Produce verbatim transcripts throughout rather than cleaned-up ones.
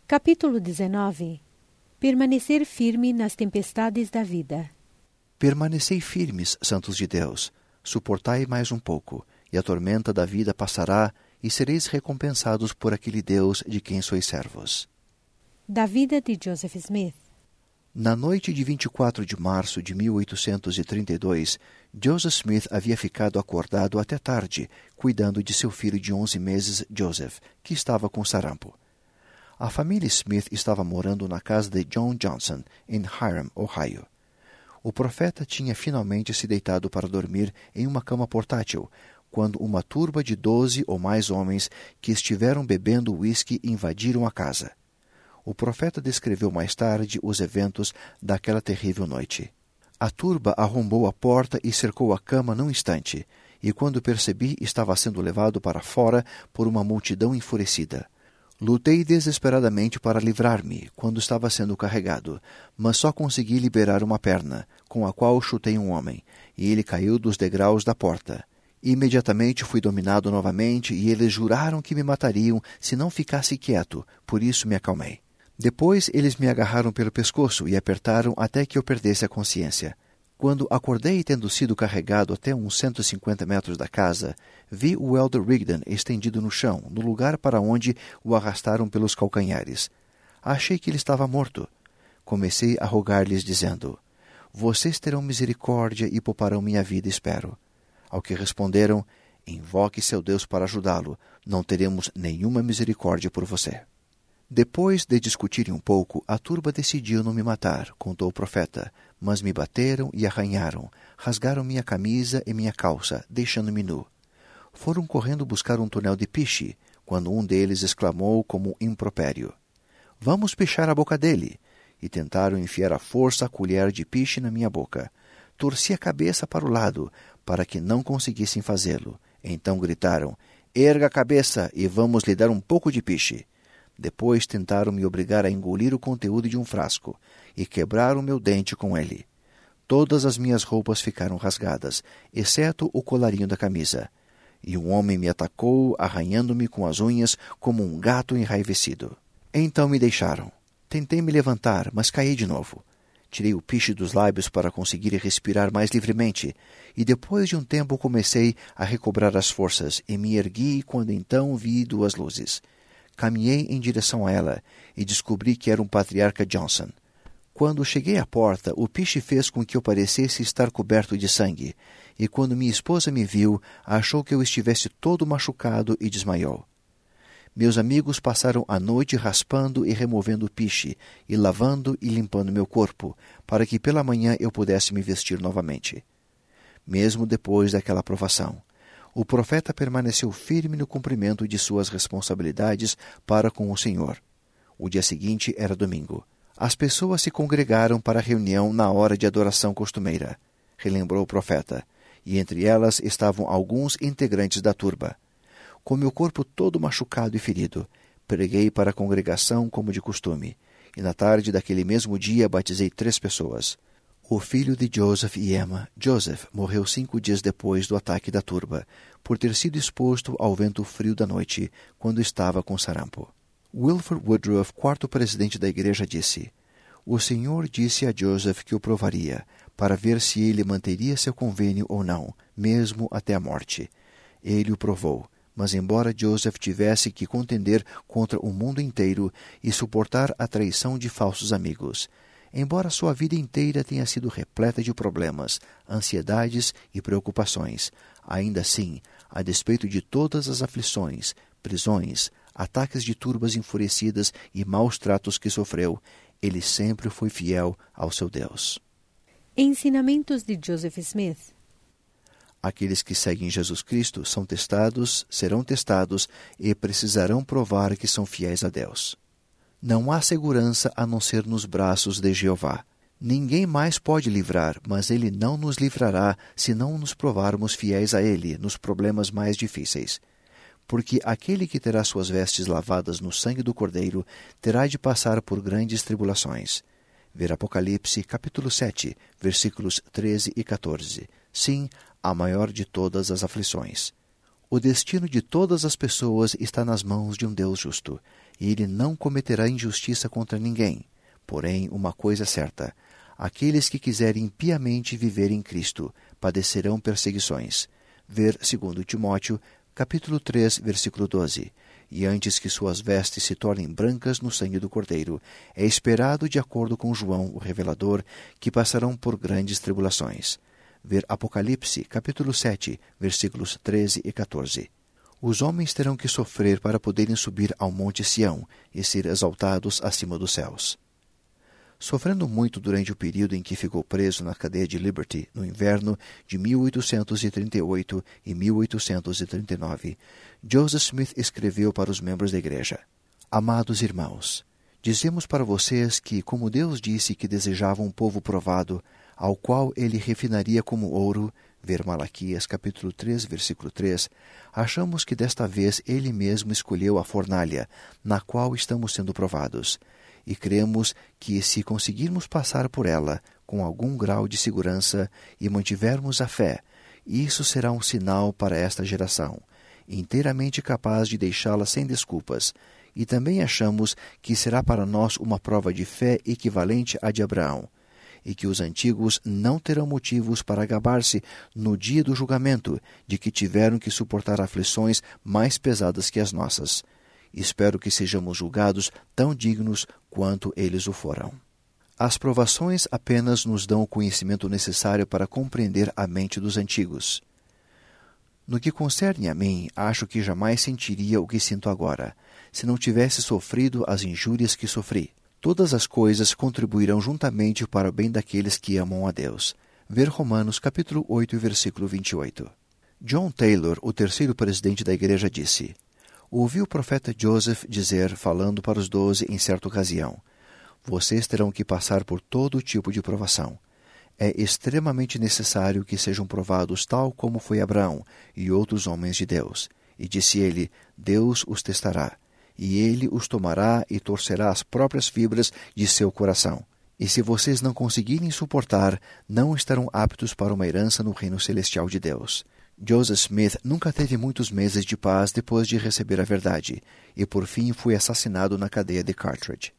Capítulo dezenove. Permanecer firme nas tempestades da vida. Permanecei firmes, santos de Deus, suportai mais um pouco, e a tormenta da vida passará, e sereis recompensados por aquele Deus de quem sois servos. Da vida de Joseph Smith. Na noite de vinte e quatro de março de mil oitocentos e trinta e dois, Joseph Smith havia ficado acordado até tarde, cuidando de seu filho de onze meses, Joseph, que estava com sarampo. A família Smith estava morando na casa de John Johnson, em Hiram, Ohio. O profeta tinha finalmente se deitado para dormir em uma cama portátil, quando uma turba de doze ou mais homens que estiveram bebendo uísque invadiram a casa. O profeta descreveu mais tarde os eventos daquela terrível noite. A turba arrombou a porta e cercou a cama num instante, e quando percebi, estava sendo levado para fora por uma multidão enfurecida. Lutei desesperadamente para livrar-me quando estava sendo carregado, mas só consegui liberar uma perna, com a qual chutei um homem, e ele caiu dos degraus da porta. Imediatamente fui dominado novamente, e eles juraram que me matariam se não ficasse quieto, por isso me acalmei. Depois eles me agarraram pelo pescoço e apertaram até que eu perdesse a consciência. Quando acordei, tendo sido carregado até uns cento e cinquenta metros da casa, vi o Elder Rigdon estendido no chão, no lugar para onde o arrastaram pelos calcanhares. Achei que ele estava morto. Comecei a rogar-lhes, dizendo: "Vocês terão misericórdia e pouparão minha vida, espero." Ao que responderam: "Invoque seu Deus para ajudá-lo. Não teremos nenhuma misericórdia por você." Depois de discutirem um pouco, a turba decidiu não me matar, contou o profeta, mas me bateram e arranharam, rasgaram minha camisa e minha calça, deixando-me nu. Foram correndo buscar um tonel de piche, quando um deles exclamou como um impropério: "Vamos pichar a boca dele!" E tentaram enfiar à força a colher de piche na minha boca. Torci a cabeça para o lado, para que não conseguissem fazê-lo. Então gritaram: "Erga a cabeça e vamos lhe dar um pouco de piche." Depois tentaram me obrigar a engolir o conteúdo de um frasco, e quebraram meu dente com ele. Todas as minhas roupas ficaram rasgadas, exceto o colarinho da camisa. E um homem me atacou, arranhando-me com as unhas como um gato enraivecido. Então me deixaram. Tentei me levantar, mas caí de novo. Tirei o piche dos lábios para conseguir respirar mais livremente, e depois de um tempo comecei a recobrar as forças, e me ergui quando então vi duas luzes. Caminhei em direção a ela e descobri que era um patriarca Johnson. Quando cheguei à porta, o piche fez com que eu parecesse estar coberto de sangue, e quando minha esposa me viu, achou que eu estivesse todo machucado e desmaiou. Meus amigos passaram a noite raspando e removendo o piche, e lavando e limpando meu corpo, para que pela manhã eu pudesse me vestir novamente. Mesmo depois daquela provação, o profeta permaneceu firme no cumprimento de suas responsabilidades para com o Senhor. O dia seguinte era domingo. As pessoas se congregaram para a reunião na hora de adoração costumeira, relembrou o profeta, e entre elas estavam alguns integrantes da turba. Com meu corpo todo machucado e ferido, preguei para a congregação como de costume, e na tarde daquele mesmo dia batizei três pessoas. O filho de Joseph e Emma, Joseph, morreu cinco dias depois do ataque da turba, por ter sido exposto ao vento frio da noite, quando estava com sarampo. Wilford Woodruff, quarto presidente da igreja, disse: "O Senhor disse a Joseph que o provaria, para ver se ele manteria seu convênio ou não, mesmo até a morte. Ele o provou, mas embora Joseph tivesse que contender contra o mundo inteiro e suportar a traição de falsos amigos, embora sua vida inteira tenha sido repleta de problemas, ansiedades e preocupações, ainda assim, a despeito de todas as aflições, prisões, ataques de turbas enfurecidas e maus tratos que sofreu, ele sempre foi fiel ao seu Deus." Ensinamentos de Joseph Smith. Aqueles que seguem Jesus Cristo são testados, serão testados e precisarão provar que são fiéis a Deus. Não há segurança a não ser nos braços de Jeová. Ninguém mais pode livrar, mas Ele não nos livrará se não nos provarmos fiéis a Ele nos problemas mais difíceis. Porque aquele que terá suas vestes lavadas no sangue do Cordeiro terá de passar por grandes tribulações. Ver Apocalipse, capítulo sete, versículos treze e quatorze. Sim, a maior de todas as aflições. O destino de todas as pessoas está nas mãos de um Deus justo, e ele não cometerá injustiça contra ninguém. Porém, uma coisa é certa: aqueles que quiserem piamente viver em Cristo padecerão perseguições. Ver segundo Timóteo, capítulo três, versículo doze. E antes que suas vestes se tornem brancas no sangue do Cordeiro, é esperado, de acordo com João, o revelador, que passarão por grandes tribulações. Ver Apocalipse, capítulo sete, versículos treze e quatorze. Os homens terão que sofrer para poderem subir ao monte Sião e ser exaltados acima dos céus. Sofrendo muito durante o período em que ficou preso na cadeia de Liberty, no inverno de mil oitocentos e trinta e oito e mil oitocentos e trinta e nove, Joseph Smith escreveu para os membros da igreja: Amados irmãos, dizemos para vocês que, como Deus disse que desejava um povo provado, ao qual ele refinaria como ouro, ver Malaquias capítulo três, versículo três, achamos que desta vez ele mesmo escolheu a fornalha, na qual estamos sendo provados. E cremos que, se conseguirmos passar por ela com algum grau de segurança e mantivermos a fé, isso será um sinal para esta geração, inteiramente capaz de deixá-la sem desculpas. E também achamos que será para nós uma prova de fé equivalente à de Abraão, e que os antigos não terão motivos para gabar-se no dia do julgamento de que tiveram que suportar aflições mais pesadas que as nossas. Espero que sejamos julgados tão dignos quanto eles o foram. As provações apenas nos dão o conhecimento necessário para compreender a mente dos antigos. No que concerne a mim, acho que jamais sentiria o que sinto agora, se não tivesse sofrido as injúrias que sofri. Todas as coisas contribuirão juntamente para o bem daqueles que amam a Deus. Ver Romanos capítulo oito, versículo vinte e oito. John Taylor, o terceiro presidente da igreja, disse: Ouvi o profeta Joseph dizer, falando para os doze em certa ocasião: Vocês terão que passar por todo tipo de provação. É extremamente necessário que sejam provados tal como foi Abraão e outros homens de Deus. E disse ele: Deus os testará, e ele os tomará e torcerá as próprias fibras de seu coração. E se vocês não conseguirem suportar, não estarão aptos para uma herança no reino celestial de Deus. Joseph Smith nunca teve muitos meses de paz depois de receber a verdade, e por fim foi assassinado na cadeia de Cartridge.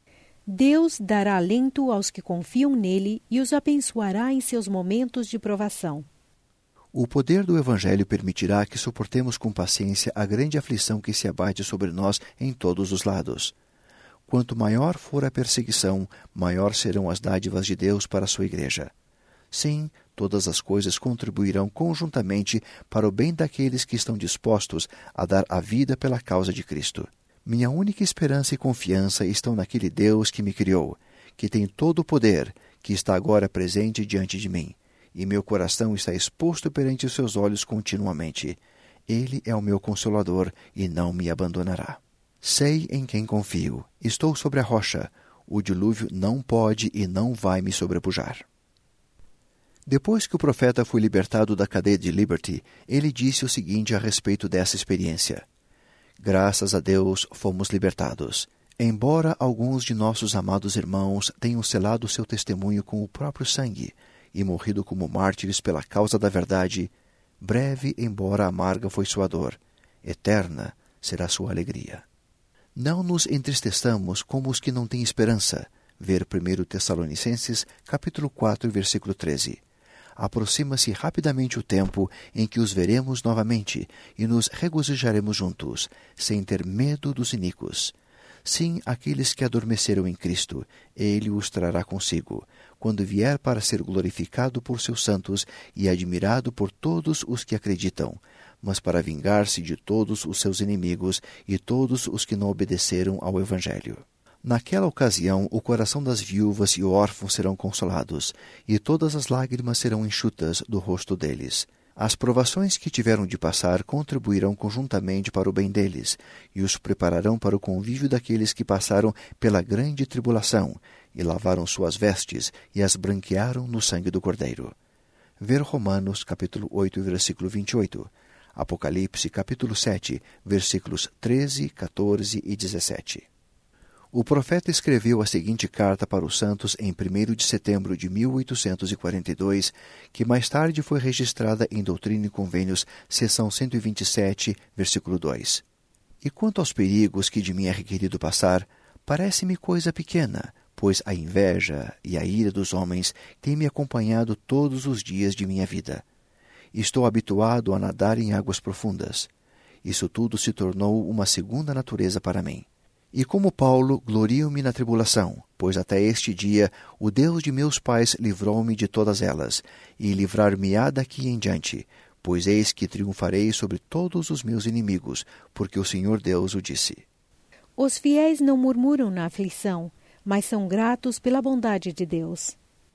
Deus dará alento aos que confiam nele e os abençoará em seus momentos de provação. O poder do Evangelho permitirá que suportemos com paciência a grande aflição que se abate sobre nós em todos os lados. Quanto maior for a perseguição, maior serão as dádivas de Deus para a sua igreja. Sim, todas as coisas contribuirão conjuntamente para o bem daqueles que estão dispostos a dar a vida pela causa de Cristo. Minha única esperança e confiança estão naquele Deus que me criou, que tem todo o poder, que está agora presente diante de mim, e meu coração está exposto perante os seus olhos continuamente. Ele é o meu consolador e não me abandonará. Sei em quem confio. Estou sobre a rocha. O dilúvio não pode e não vai me sobrepujar. Depois que o profeta foi libertado da cadeia de Liberty, ele disse o seguinte a respeito dessa experiência: Graças a Deus fomos libertados. Embora alguns de nossos amados irmãos tenham selado seu testemunho com o próprio sangue e morrido como mártires pela causa da verdade, breve, embora amarga, foi sua dor. Eterna será sua alegria. Não nos entristeçamos como os que não têm esperança. Ver primeiro Tessalonicenses, capítulo quatro, versículo treze. Aproxima-se rapidamente o tempo em que os veremos novamente e nos regozijaremos juntos, sem ter medo dos iníquos. Sim, aqueles que adormeceram em Cristo, ele os trará consigo, quando vier para ser glorificado por seus santos e admirado por todos os que acreditam, mas para vingar-se de todos os seus inimigos e todos os que não obedeceram ao Evangelho. Naquela ocasião, o coração das viúvas e órfãos serão consolados, e todas as lágrimas serão enxutas do rosto deles. As provações que tiveram de passar contribuirão conjuntamente para o bem deles, e os prepararão para o convívio daqueles que passaram pela grande tribulação, e lavaram suas vestes, e as branquearam no sangue do Cordeiro. Ver Romanos, capítulo oito, versículo vinte e oito. Apocalipse, capítulo sete, versículos treze, quatorze e dezessete. O profeta escreveu a seguinte carta para os santos em primeiro de setembro de mil oitocentos e quarenta e dois, que mais tarde foi registrada em Doutrina e Convênios, seção cento e vinte e sete, versículo dois. E quanto aos perigos que de mim é requerido passar, parece-me coisa pequena, pois a inveja e a ira dos homens têm me acompanhado todos os dias de minha vida. Estou habituado a nadar em águas profundas. Isso tudo se tornou uma segunda natureza para mim. E como Paulo, glorio-me na tribulação, pois até este dia o Deus de meus pais livrou-me de todas elas, e livrar-me-á daqui em diante, pois eis que triunfarei sobre todos os meus inimigos, porque o Senhor Deus o disse. Os fiéis não murmuram na aflição, mas são gratos pela bondade de Deus.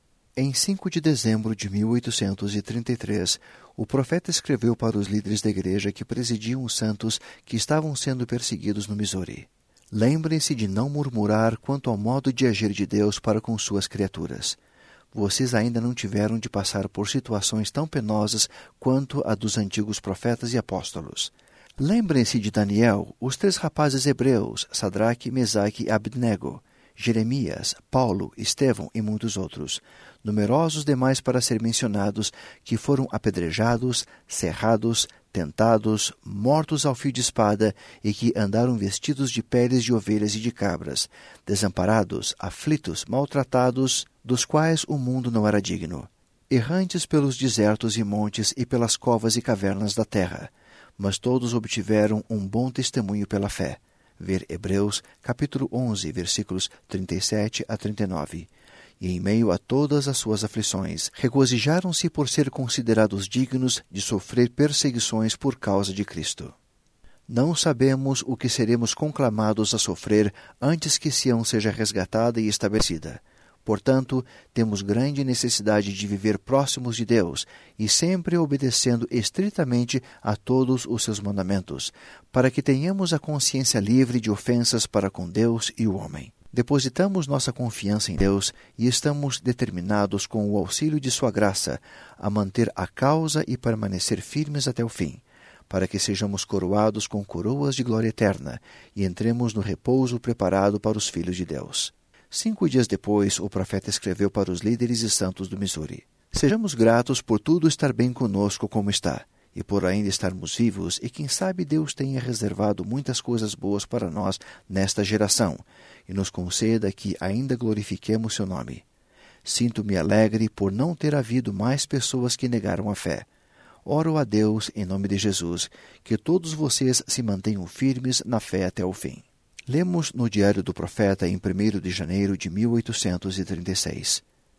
Em cinco de dezembro de mil oitocentos e trinta e três, o profeta escreveu para os líderes da igreja que presidiam os santos que estavam sendo perseguidos no Missouri. Lembrem-se de não murmurar quanto ao modo de agir de Deus para com suas criaturas. Vocês ainda não tiveram de passar por situações tão penosas quanto a dos antigos profetas e apóstolos. Lembrem-se de Daniel, os três rapazes hebreus, Sadraque, Mesaque e Abednego, Jeremias, Paulo, Estevão e muitos outros, numerosos demais para ser mencionados, que foram apedrejados, cerrados, tentados, mortos ao fio de espada e que andaram vestidos de peles de ovelhas e de cabras, desamparados, aflitos, maltratados, dos quais o mundo não era digno, errantes pelos desertos e montes e pelas covas e cavernas da terra, mas todos obtiveram um bom testemunho pela fé. Ver Hebreus, capítulo onze, versículos trinta e sete a trinta e nove. E em meio a todas as suas aflições, regozijaram-se por ser considerados dignos de sofrer perseguições por causa de Cristo. Não sabemos o que seremos conclamados a sofrer antes que Sião seja resgatada e estabelecida. Portanto, temos grande necessidade de viver próximos de Deus e sempre obedecendo estritamente a todos os seus mandamentos, para que tenhamos a consciência livre de ofensas para com Deus e o homem. Depositamos nossa confiança em Deus e estamos determinados, com o auxílio de sua graça, a manter a causa e permanecer firmes até o fim, para que sejamos coroados com coroas de glória eterna e entremos no repouso preparado para os filhos de Deus. Cinco dias depois, o profeta escreveu para os líderes e santos do Missouri: Sejamos gratos por tudo estar bem conosco como está, e por ainda estarmos vivos, e quem sabe Deus tenha reservado muitas coisas boas para nós nesta geração, e nos conceda que ainda glorifiquemos seu nome. Sinto-me alegre por não ter havido mais pessoas que negaram a fé. Oro a Deus, em nome de Jesus, que todos vocês se mantenham firmes na fé até o fim. Lemos no Diário do Profeta em primeiro de janeiro de mil oitocentos e trinta e seis.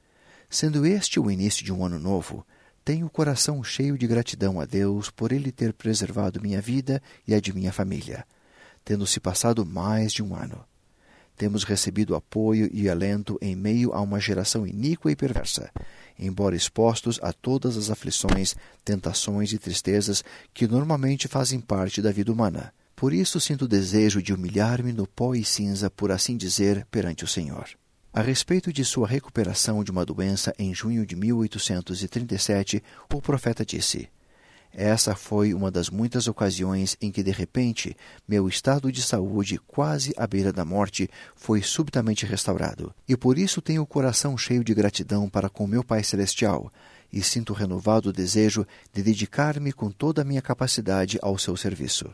Sendo este o início de um ano novo, tenho o coração cheio de gratidão a Deus por Ele ter preservado minha vida e a de minha família, tendo-se passado mais de um ano. Temos recebido apoio e alento em meio a uma geração iníqua e perversa, embora expostos a todas as aflições, tentações e tristezas que normalmente fazem parte da vida humana. Por isso sinto o desejo de humilhar-me no pó e cinza, por assim dizer, perante o Senhor. A respeito de sua recuperação de uma doença em junho de mil oitocentos e trinta e sete, o profeta disse: Essa foi uma das muitas ocasiões em que, de repente, meu estado de saúde, quase à beira da morte, foi subitamente restaurado. E por isso tenho o coração cheio de gratidão para com meu Pai Celestial, e sinto o renovado desejo de dedicar-me com toda a minha capacidade ao seu serviço.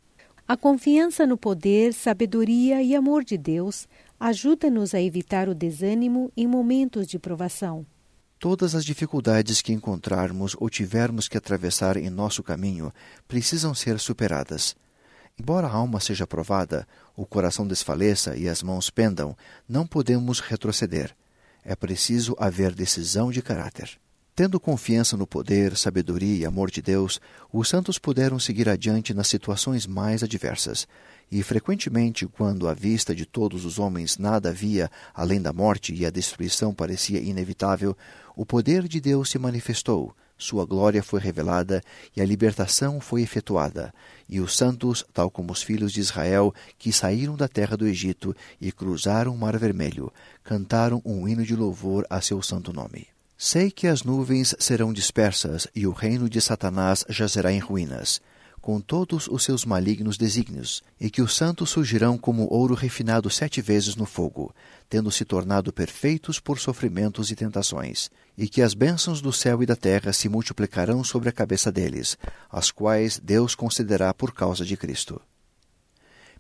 A confiança no poder, sabedoria e amor de Deus ajuda-nos a evitar o desânimo em momentos de provação. Todas as dificuldades que encontrarmos ou tivermos que atravessar em nosso caminho precisam ser superadas. Embora a alma seja provada, o coração desfaleça e as mãos pendam, não podemos retroceder. É preciso haver decisão de caráter. Tendo confiança no poder, sabedoria e amor de Deus, os santos puderam seguir adiante nas situações mais adversas, e frequentemente, quando à vista de todos os homens nada havia além da morte e a destruição parecia inevitável, o poder de Deus se manifestou, sua glória foi revelada e a libertação foi efetuada, e os santos, tal como os filhos de Israel, que saíram da terra do Egito e cruzaram o Mar Vermelho, cantaram um hino de louvor a seu santo nome. Sei que as nuvens serão dispersas e o reino de Satanás jazerá em ruínas, com todos os seus malignos desígnios, e que os santos surgirão como ouro refinado sete vezes no fogo, tendo se tornado perfeitos por sofrimentos e tentações, e que as bênçãos do céu e da terra se multiplicarão sobre a cabeça deles, as quais Deus concederá por causa de Cristo.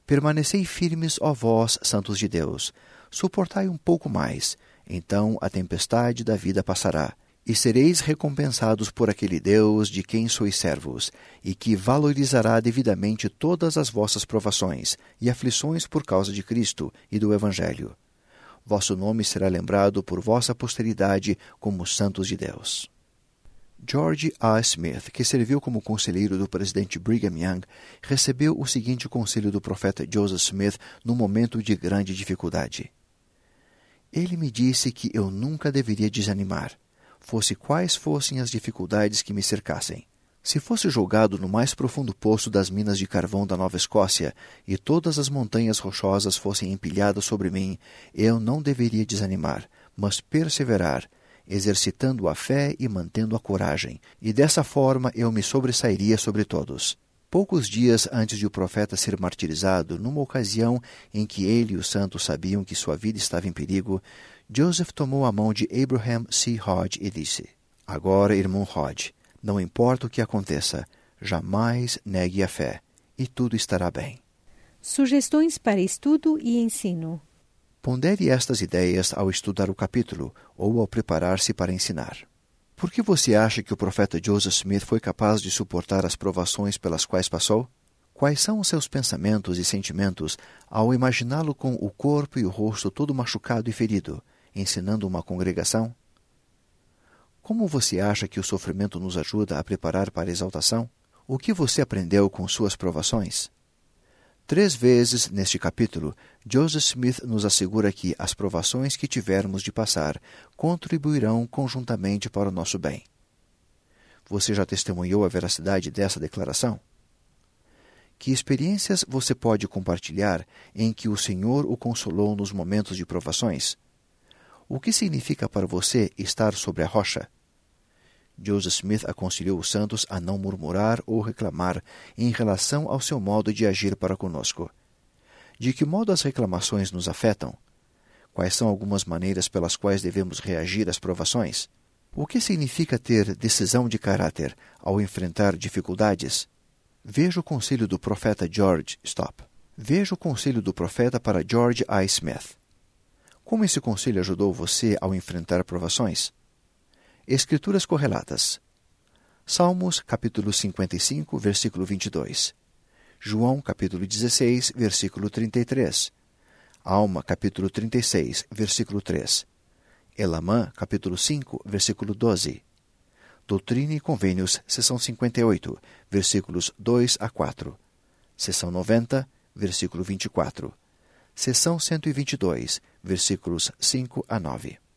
Permanecei firmes, ó vós, santos de Deus. Suportai um pouco mais, então a tempestade da vida passará, e sereis recompensados por aquele Deus de quem sois servos, e que valorizará devidamente todas as vossas provações e aflições por causa de Cristo e do Evangelho. Vosso nome será lembrado por vossa posteridade como santos de Deus. George A. Smith, que serviu como conselheiro do presidente Brigham Young, recebeu o seguinte conselho do profeta Joseph Smith num momento de grande dificuldade. Ele me disse que eu nunca deveria desanimar, fosse quais fossem as dificuldades que me cercassem. Se fosse jogado no mais profundo poço das minas de carvão da Nova Escócia e todas as montanhas rochosas fossem empilhadas sobre mim, eu não deveria desanimar, mas perseverar, exercitando a fé e mantendo a coragem, e dessa forma eu me sobressairia sobre todos. Poucos dias antes de o profeta ser martirizado, numa ocasião em que ele e os santos sabiam que sua vida estava em perigo, Joseph tomou a mão de Abraham C. Hodge e disse: Agora, irmão Hodge, não importa o que aconteça, jamais negue a fé, e tudo estará bem. Sugestões para estudo e ensino. Pondere estas ideias ao estudar o capítulo ou ao preparar-se para ensinar. Por que você acha que o profeta Joseph Smith foi capaz de suportar as provações pelas quais passou? Quais são os seus pensamentos e sentimentos ao imaginá-lo com o corpo e o rosto todo machucado e ferido, ensinando uma congregação? Como você acha que o sofrimento nos ajuda a preparar para a exaltação? O que você aprendeu com suas provações? Três vezes neste capítulo, Joseph Smith nos assegura que as provações que tivermos de passar contribuirão conjuntamente para o nosso bem. Você já testemunhou a veracidade dessa declaração? Que experiências você pode compartilhar em que o Senhor o consolou nos momentos de provações? O que significa para você estar sobre a rocha? Joseph Smith aconselhou os santos a não murmurar ou reclamar em relação ao seu modo de agir para conosco. De que modo as reclamações nos afetam? Quais são algumas maneiras pelas quais devemos reagir às provações? O que significa ter decisão de caráter ao enfrentar dificuldades? Veja o conselho do profeta George Stop. Veja o conselho do profeta para George A. Smith. Como esse conselho ajudou você ao enfrentar provações? Escrituras correlatas. Salmos, capítulo cinquenta e cinco, versículo vinte e dois. João, capítulo dezesseis, versículo trinta e três. Alma, capítulo trinta e seis, versículo três. Elamã, capítulo cinco, versículo doze. Doutrina e Convênios, seção cinquenta e oito, versículos dois a quatro. Seção noventa, versículo vinte e quatro. Seção cento e vinte e dois, versículos cinco a nove.